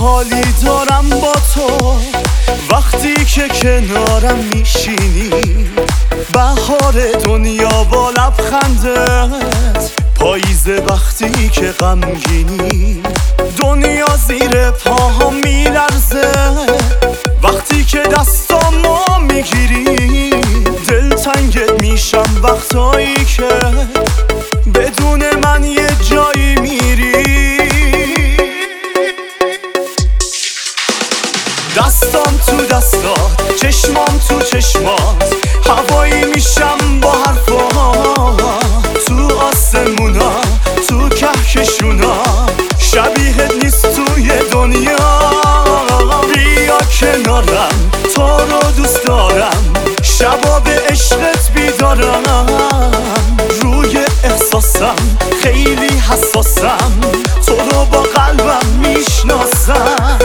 حالی دارم با تو وقتی که کنارم میشینی، بهار دنیا با لبخندت، پاییز وقتی که غمگینی، دنیا زیر پاها میلرزه وقتی که دستامو میگیری، دلتنگت میشم وقتایی که بدون من یه جایی میری. دستام تو دستات، چشمام تو چشمات، هوایی میشم با حرفات، تو آسمونا، تو کهکشونا، شبیهت نیست توی دنیا. بیا کنارم، تو رو دوست دارم، شبا به عشقت بیدارم، روی احساسم خیلی حساسم، تو رو با قلبم میشناسم.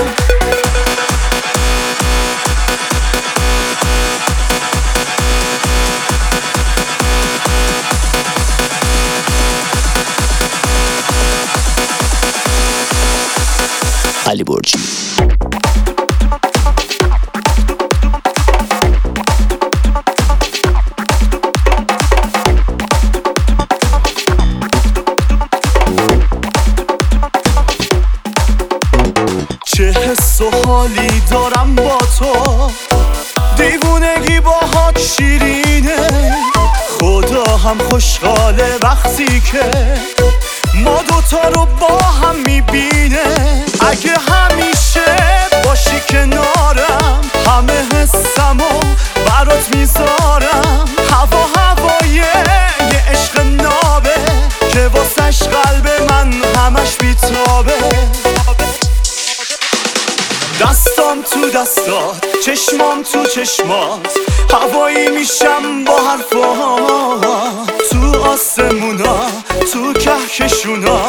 علی برجی. چه حس و حالی دارم با تو، دیوونگی باهات شیرینه، خدا هم خوشحاله وقتی که ما دوتا رو با هم میبینه. اگه همیشه باشی کنارم، همه حسمو برات میذارم، هوا هوای یه عشق نابه که واسش قلب من همش بیتابه. دستام تو دستات، چشمام تو چشمات، هوایی میشم با حرفات، تو آسمونا، تو کهکشونا،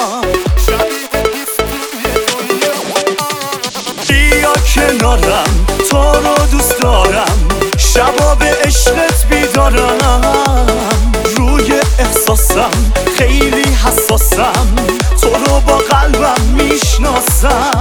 بیا کنارم، تو رو دوست دارم، شبا به عشقت بیدارم، روی احساسم خیلی حساسم، تو رو با قلبم میشناسم.